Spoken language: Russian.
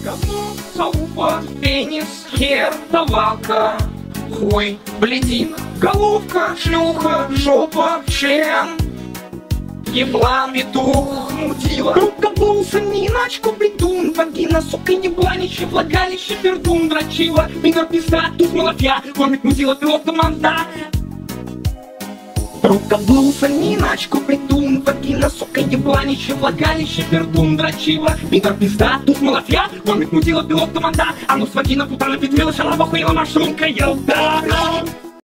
Говно, залупа, пенис, хер, давалка, хуй, блядина, головка, шлюха, жопа, член, еблан, петух, мудила, рукоблуд, саниначку, блядун, вагина, сука, ебланище, влагалище, пердун, дрочила, пидор, пизда, туз, малафья, кормит, мудила, пилот, команда. Рукоблуд, саниначку, блядун, вагина, сука, ебланище, влагалище, пердун, дрочила, пидор, пизда, туз, малафья, кормит, мудила, пилот, команда. А ну с вагина, путана, петлила, шалава, хуела, машрумка, елда.